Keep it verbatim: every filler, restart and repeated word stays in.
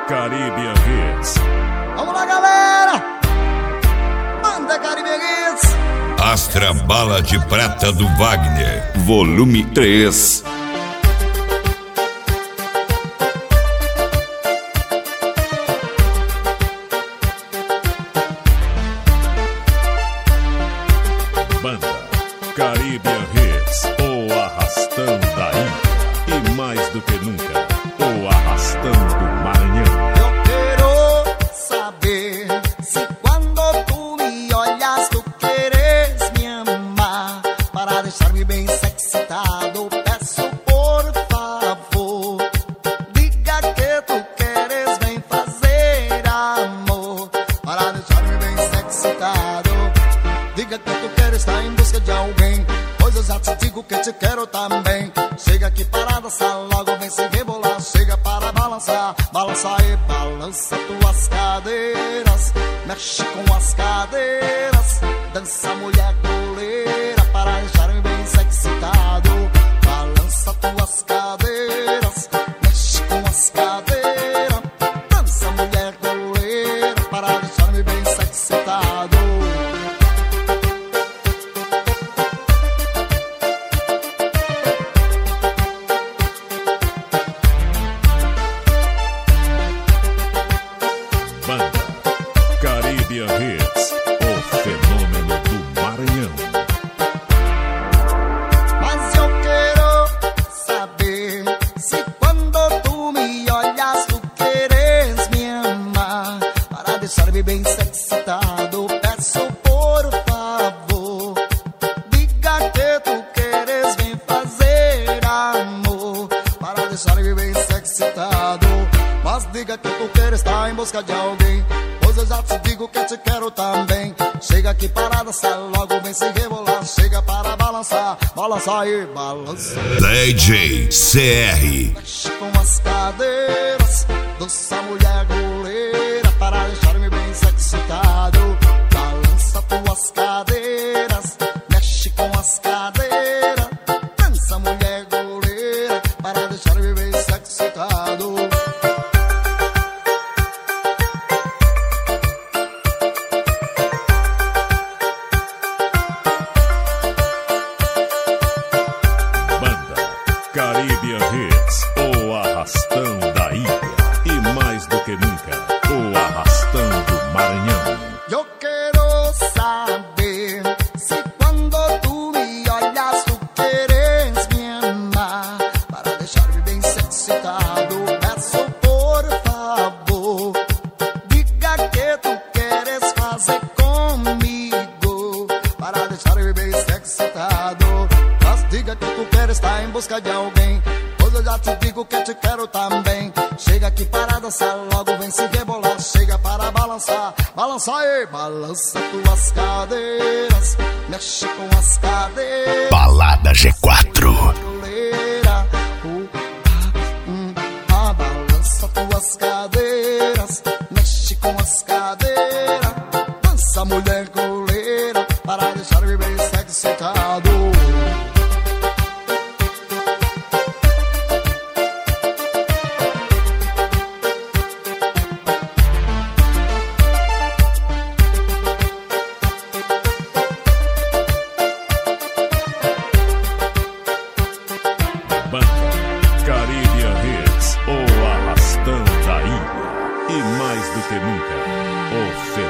Caribbean Hits. Vamos lá, galera! Banda Caribbean Hits. Astra Bala de Prata do Wagner, volume três. Banda Caribbean Hits, o arrastão da ilha. E mais do que nunca, o arrastão do Maranhão. Eu quero saber se quando tu me olhas tu queres me amar. Para deixar-me bem excitado, peço por favor. Diga que tu queres, vem fazer amor. Para deixar-me bem excitado. Diga que tu queres, estar em busca de alguém. Pois eu já te digo que te quero também. Chega aqui para dançar, logo vem se rebolar. Chega para balançar, balança e balança tuas cadeiras. Mexe com as cadeiras. Dança, mulher goleira, para deixar-me bem excitado. Balança tuas cadeiras. Mexe com as cadeiras. Dança, mulher goleira, para deixar-me bem excitado. Banda Caribbean Hits, o fenômeno do Maranhão. Mas eu quero saber se quando tu me olhas tu queres me amar. Para deixar-me bem excitado, peço por favor. Diga que tu queres, vem fazer amor. Para deixar-me bem excitado. Mas diga que tu queres, estar em busca de alguém. Pois eu já te digo que te quero também. Chega aqui para dançar, logo vem se rebolar. Chega para balançar, balança e balança. D J C R. Mexe com as cadeiras, dança, mulher goleira, para deixar-me bem excitado. Balança tuas cadeiras, mexe com as cadeiras. Dança, mulher goleira, para deixar-me bem excitado. Caribbean Hits, o arrastão da ilha. E mais do que nunca, o arrastão do Maranhão. Eu quero saber se quando tu me olhas tu queres me amar. Para deixar-me bem excitado, peço por favor. Diga que tu queres fazer comigo. Para deixar-me bem excitado. Mas diga que tu queres, estar em busca de alguém. Pois eu já te digo que te quero também. Chega aqui para dançar, logo vem se rebolar. Chega para balançar, balança e balança tuas cadeiras. Mexe com as cadeiras. Balada G quatro. Goleira, uh, ah, hum, ah, balança tuas cadeiras. Mexe com as cadeiras. Dança, mulher goleira, para deixar-me bem excitado. Banda Caribbean Hits, o arrastão da ilha. E mais do que nunca, o fenômeno